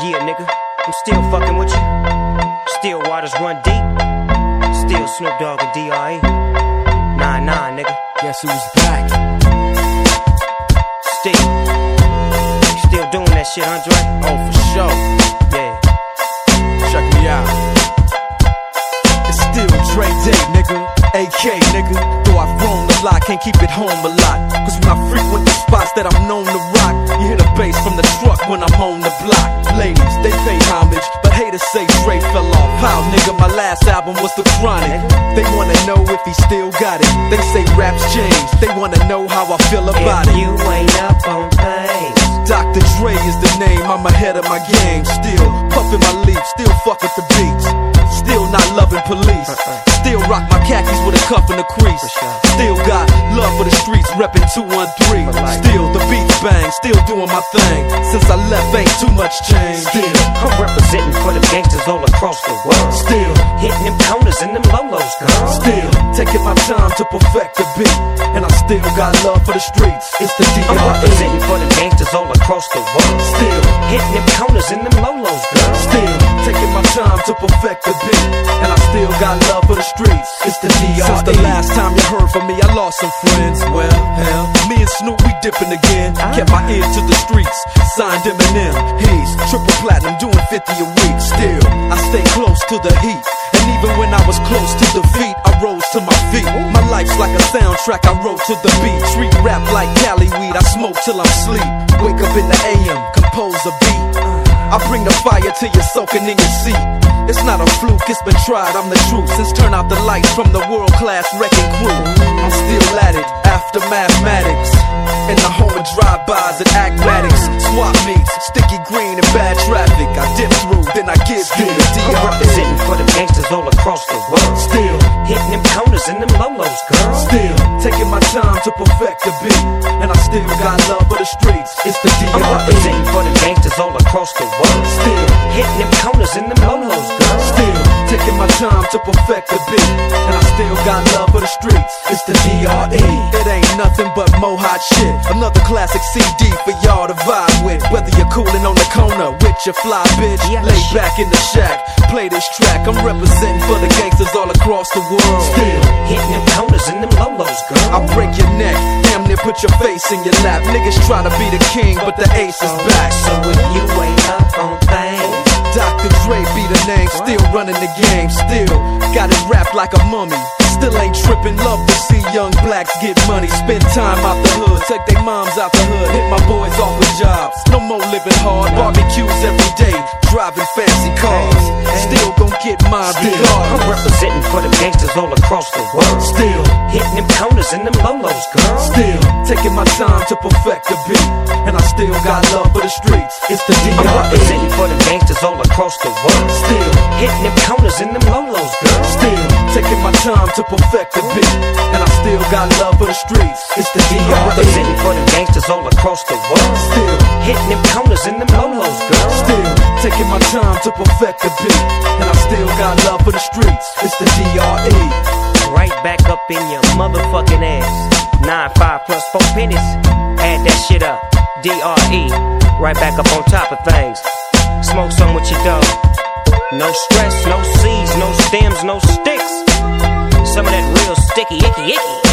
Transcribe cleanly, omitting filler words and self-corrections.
Yeah, nigga, I'm still fucking with you. Still waters run deep. Still Snoop Dogg and D.R.E. Nah, nigga. Guess who's back? Still doing that shit, Andre? Oh, for sure. Yeah. Check me out. It's still Dre Day, nigga. AK, nigga. Though I've grown a lot, can't keep it home a lot. Cause when I frequent the spots that I'm known to rock, you hear the bass from the truck when I'm on the block. Ladies, they pay homage, but haters say Dre fell off. How, nigga, my last album was The Chronic. They wanna know if he still got it. They say raps change, they wanna know how I feel about it. You ain't up on things. Dr. Dre is the name, I'm ahead of my game. Still puffin' my leaf, still fuck with the beats. Still not loving police. Still rock my khakis with a cuff and a crease. Still got love for the streets, reppin' 213. Still the beats bang, still doing my thing. Since I left, ain't too much change. Still I'm representing for the gangsters all across the world. Still hitting them corners and them lolos, girl. Still taking my time to perfect the beat. And I still got love for the streets. It's the D.R.E. I'm representing for the gangsters all across the world. Still hitting them corners and them lolos, girl. Still taking my time to perfect the beat. And I still got love for the streets. It's the D.R.E. Since the last time you heard from me, I lost some friends. Well, hell, me and Snoop, we dipping again. Kept my ear to the streets, signed Eminem. He's triple platinum, doing 50 a week. Still, I stay close to the heat. And even when I was close to defeat, I rose to my feet. My life's like a soundtrack, I wrote to the beat. Street rap like Cali weed, I smoke till I'm sleep. Wake up in the AM, compose a beat. I bring the fire till you're soaking in your seat. It's not a fluke, it's been tried, I'm the truth. Since turn out the lights from the world-class wrecking crew, I'm still at it, after mathematics. In the home of drive-bys and acmatics. Swap meets, sticky green and bad traffic. I dip through, then I give you the D.R.E. I'm representing for the gangsters all across the world. Still hitting them corners and them lolos, girl. Still taking my time to perfect the beat. And I still got love for the streets. It's the D.R.E. I'm representing for the gangsters all across the world. Still hitting them corners and them lolos, girl. Still taking my time to perfect the beat. And I still got love for the streets. It's the D.R.E. It ain't nothing but mohawk shit. Another classic CD for y'all to vibe with. Whether you're coolin' on the corner with your fly bitch, lay back in the shack, play this track. I'm representing for the gangsters all across the world. Still hitting them corners and them lolos, girl. I'll break your neck, damn near put your face in your lap. Niggas try to be the king, but the ace is back. So if you ain't up on things, Dr. Dre be the name, still running the game. Still got it wrapped like a mummy. Still ain't trippin', love to see young blacks get money. Spend time out the hood, take their moms out the hood. Hit my boys off with jobs, no more living hard. Barbecues every day, driving fancy cars. Still gon' get mine regardless. I'm representing for the gangsters all across the world. Still hitting them corners and them lolos, girl. Still taking my time to perfect the beat. And I still got love for the streets. It's the D.R.E. I'm representing for the gangsters all across the world. Still hitting them corners and them lolos, girl. Still taking my time to perfect the beat. And I still got love for the streets. It's the D.R.E. I'm representing for the gangsters all across the world. Still hitting them corners and them lolos, girl. Still taking my time to perfect the beat. And I still got love for the streets. It's the D.R.E. Right back up in your motherfucking ass. 9-5 plus 4 pennies. Add that shit up. D.R.E. Right back up on top of things. Smoke some with your dog. No stress, no seeds, no stems, no sticks. Some of that real sticky, icky.